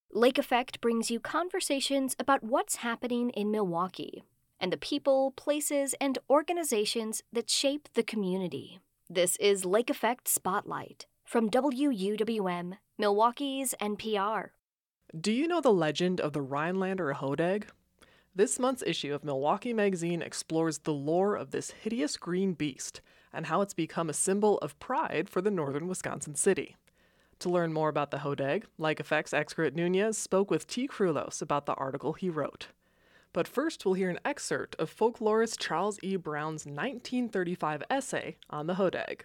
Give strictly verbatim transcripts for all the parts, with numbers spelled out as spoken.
Lake Effect brings you conversations about what's happening in Milwaukee and the people, places, and organizations that shape the community. This is Lake Effect Spotlight from W U W M, Milwaukee's N P R. Do you know the legend of the Rhinelander hodag? This month's issue of Milwaukee Magazine explores the lore of this hideous green beast and how it's become a symbol of pride for the northern Wisconsin city. To learn more about the hodag, Lake Effect's Excret Nunez spoke with T. Krulos about the article he wrote. But first, we'll hear an excerpt of folklorist Charles E. Brown's nineteen thirty-five essay on the hodag.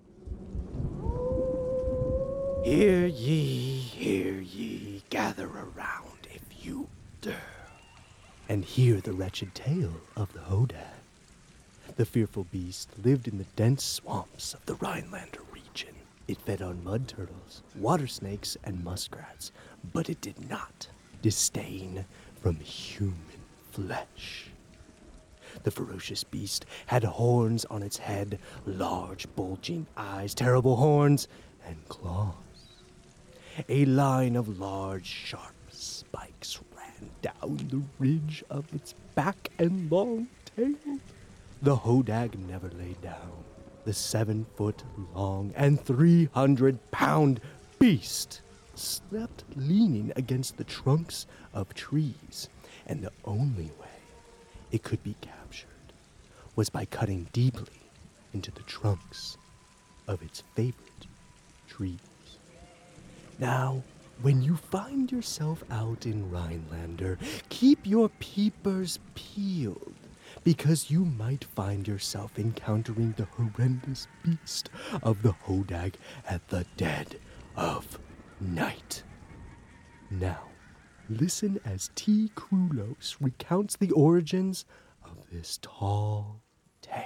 Hear ye, hear ye, gather around if you dare, and hear the wretched tale of the hodag. The fearful beast lived in the dense swamps of the Rhinelander region. It fed on mud turtles, water snakes, and muskrats, but it did not disdain from human flesh. The ferocious beast had horns on its head, large bulging eyes, terrible horns, and claws. A line of large, sharp spikes ran down the ridge of its back and long tail. The hodag never lay down. The seven-foot-long and three hundred pound beast slept leaning against the trunks of trees, and the only way it could be captured was by cutting deeply into the trunks of its favorite trees. Now, when you find yourself out in Rhinelander, keep your peepers peeled, because you might find yourself encountering the horrendous beast of the hodag at the dead of night. Now, listen as T. Krulos recounts the origins of this tall tale.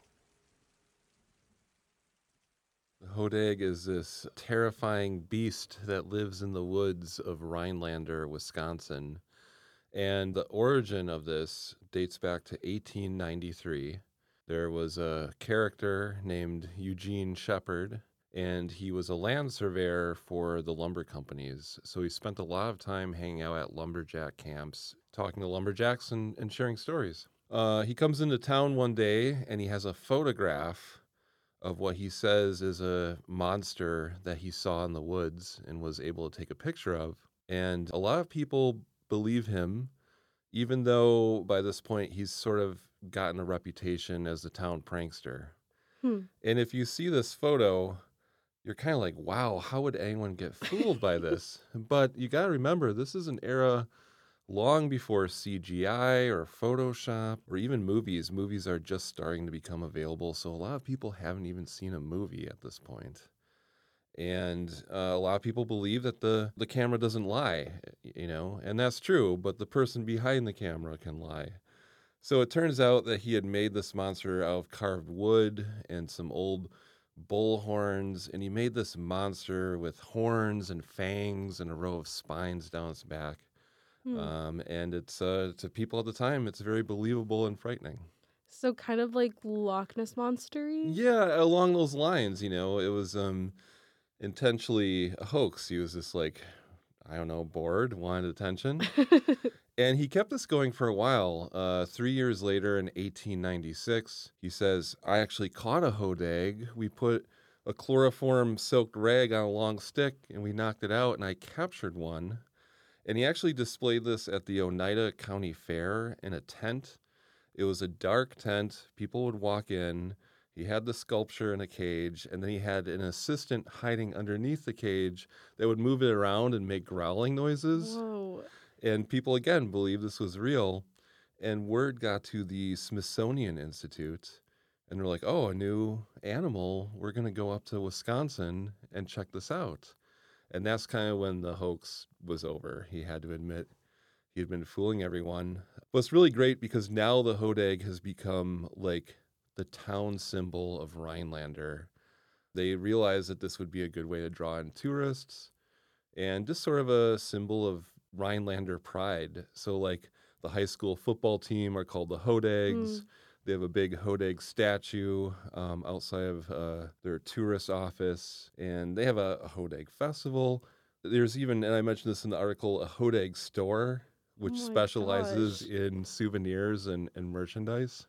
The hodag is this terrifying beast that lives in the woods of Rhinelander, Wisconsin. And the origin of this dates back to eighteen ninety-three. There was a character named Eugene Shepard, and he was a land surveyor for the lumber companies. So he spent a lot of time hanging out at lumberjack camps, talking to lumberjacks and, and sharing stories. Uh, he comes into town one day, and he has a photograph of what he says is a monster that he saw in the woods and was able to take a picture of. And a lot of people believe him, even though by this point he's sort of gotten a reputation as the town prankster. Hmm. And if you see this photo, you're kind of like, wow, how would anyone get fooled by this? But you got to remember, this is an era long before C G I or Photoshop or even movies. Movies are just starting to become available, so a lot of people haven't even seen a movie at this point. And uh, a lot of people believe that the, the camera doesn't lie, you know, and that's true, but the person behind the camera can lie. So it turns out that he had made this monster out of carved wood and some old bull horns, and he made this monster with horns and fangs and a row of spines down its back. Hmm. Um, and it's uh, to people at the time, it's very believable and frightening. So kind of like Loch Ness Monster-y? Yeah, along those lines, you know, it was um, intentionally a hoax. He was just like, I don't know, bored, wanted attention. And he kept this going for a while. Uh, three years later, in eighteen ninety-six, he says, I actually caught a hodag. We put a chloroform-soaked rag on a long stick, and we knocked it out, and I captured one. And he actually displayed this at the Oneida County Fair in a tent. It was a dark tent. People would walk in. He had the sculpture in a cage, and then he had an assistant hiding underneath the cage that would move it around and make growling noises. Whoa. And people, again, believed this was real. And word got to the Smithsonian Institute, and they're like, oh, a new animal. We're going to go up to Wisconsin and check this out. And that's kind of when the hoax was over. He had to admit he had been fooling everyone. But it's really great because now the hodag has become like the town symbol of Rhinelander. They realized that this would be a good way to draw in tourists and just sort of a symbol of Rhinelander pride. So like the high school football team are called the Hodags. Mm. They have a big hodag statue um, outside of uh, their tourist office, and they have a, a hodag festival. There's even, and I mentioned this in the article, a Hodag store, which Oh my specializes gosh. in souvenirs and, and merchandise.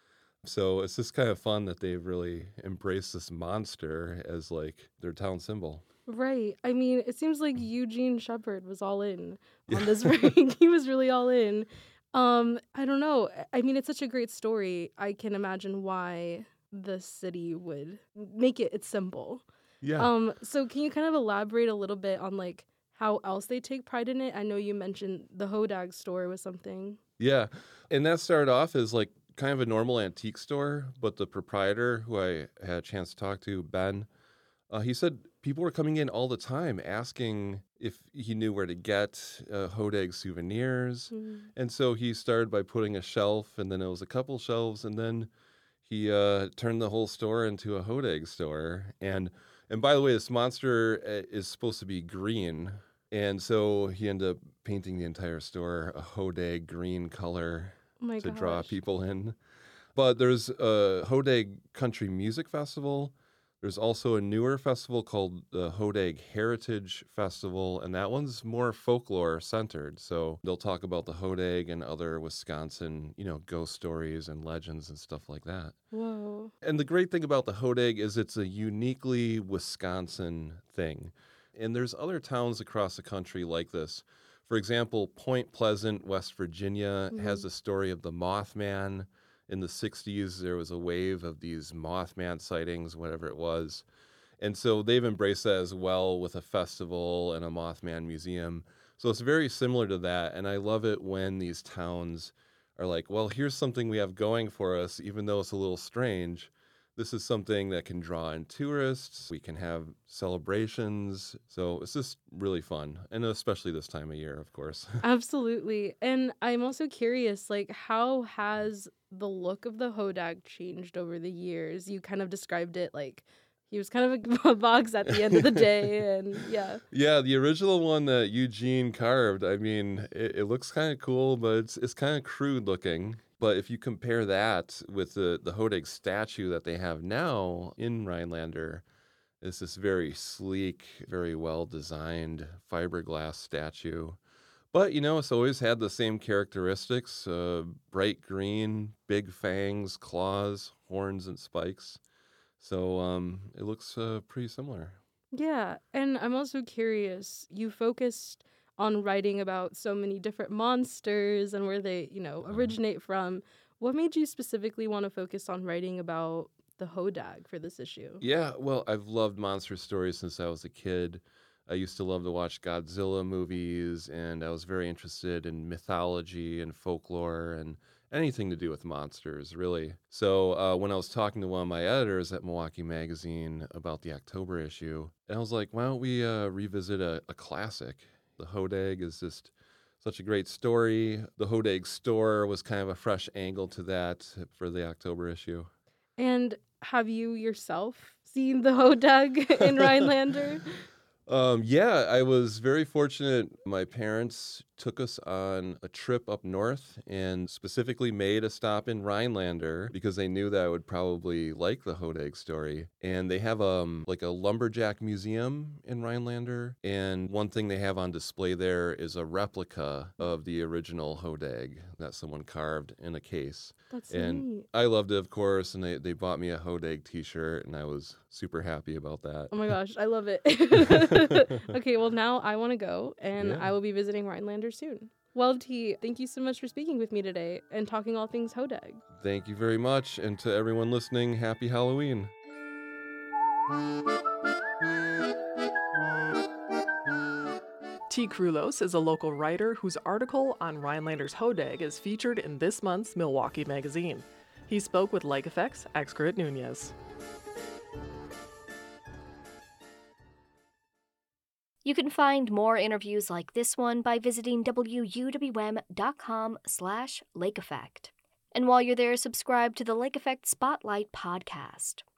So it's just kind of fun that they've really embraced this monster as like their town symbol. Right. I mean, it seems like Eugene Shepard was all in Yeah. on this ring. He was really all in. Um, I don't know. I I mean, it's such a great story. I can imagine why the city would make it its symbol. Yeah. Um, so can you kind of elaborate a little bit on like how else they take pride in it? I know you mentioned the Hodag store was something. Yeah. And that started off as like kind of a normal antique store, but the proprietor, who I had a chance to talk to, Ben, uh, he said people were coming in all the time asking if he knew where to get uh, Hodag souvenirs. Mm. And so he started by putting a shelf, and then it was a couple shelves, and then he uh, turned the whole store into a Hodag store. And and by the way, this monster uh, is supposed to be green, and so he ended up painting the entire store a Hodag green color Oh my to gosh. draw people in. But there's a Hodag Country Music Festival. There's also a newer festival called the Hodag Heritage Festival, and that one's more folklore centered. So they'll talk about the Hodag and other Wisconsin, you know, ghost stories and legends and stuff like that. Whoa. And the great thing about the Hodag is it's a uniquely Wisconsin thing. And there's other towns across the country like this. For example, Point Pleasant, West Virginia, has Mhm. the story of the Mothman. In the sixties, there was a wave of these Mothman sightings, whatever it was. And so they've embraced that as well with a festival and a Mothman museum. So it's very similar to that. And I love it when these towns are like, well, here's something we have going for us, even though it's a little strange. This is something that can draw in tourists. We can have celebrations. So it's just really fun. And especially this time of year, of course. Absolutely. And I'm also curious, like, how has the look of the Hodag changed over the years? You kind of described it like he was kind of a box at the end of the day. And yeah. Yeah, the original one that Eugene carved, I mean, it, it looks kind of cool, but it's it's kind of crude looking. But if you compare that with the, the Hodag statue that they have now in Rhinelander, it's this very sleek, very well-designed fiberglass statue. But, you know, it's always had the same characteristics, uh, bright green, big fangs, claws, horns, and spikes. So um, it looks uh, pretty similar. Yeah. And I'm also curious, you focused on writing about so many different monsters and where they, you know, originate from. What made you specifically want to focus on writing about the Hodag for this issue? Yeah, well, I've loved monster stories since I was a kid. I used to love to watch Godzilla movies, and I was very interested in mythology and folklore and anything to do with monsters, really. So uh, when I was talking to one of my editors at Milwaukee Magazine about the October issue, and I was like, why don't we uh, revisit a, a classic? The Hodag is just such a great story. The Hodag store was kind of a fresh angle to that for the October issue. And have you yourself seen the Hodag in Rhinelander? Um, yeah, I was very fortunate. My parents took us on a trip up north and specifically made a stop in Rhinelander because they knew that I would probably like the Hodag story. And they have um like a lumberjack museum in Rhinelander. And one thing they have on display there is a replica of the original Hodag that someone carved in a case. That's And neat. I loved it, of course, and they, they bought me a Hodag t-shirt, and I was super happy about that. Oh my gosh, I love it. Okay, well, now I want to go, and Yeah. I will be visiting Rhinelander soon. Well, T, thank you so much for speaking with me today and talking all things Hodag. Thank you very much, and to everyone listening, happy Halloween. T. Krulos is a local writer whose article on Rhinelander's Hodag is featured in this month's Milwaukee Magazine. He spoke with Lake Effect's Excret Nunez. You can find more interviews like this one by visiting W U W M dot com slash Lake Effect. And while you're there, subscribe to the Lake Effect Spotlight podcast.